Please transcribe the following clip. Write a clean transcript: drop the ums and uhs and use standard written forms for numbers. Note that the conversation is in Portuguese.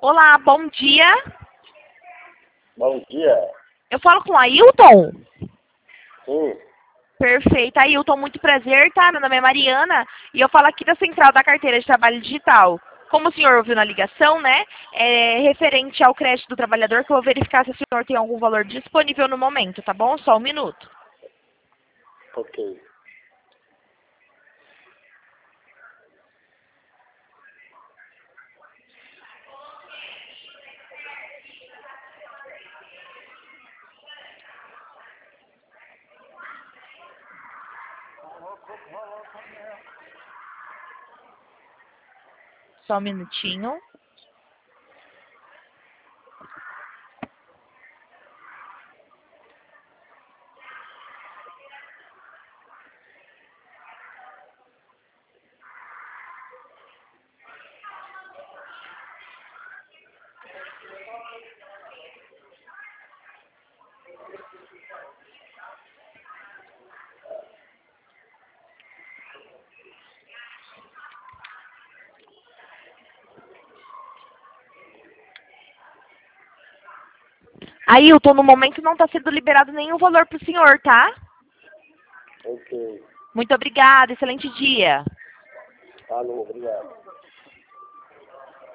Olá, bom dia. Bom dia. Eu falo com o Ailton? Sim. Perfeito. Ailton, muito prazer, tá? Meu nome é Mariana e eu falo aqui da Central da Carteira de Trabalho Digital. Como o senhor ouviu na ligação, né? É referente ao crédito do trabalhador, que eu vou verificar se o senhor tem algum valor disponível no momento, tá bom? Só um minuto. Ok. Só um minutinho. Ailton, no momento não está sendo liberado nenhum valor para o senhor, tá? Ok. Muito obrigada, excelente dia. Alô, obrigado.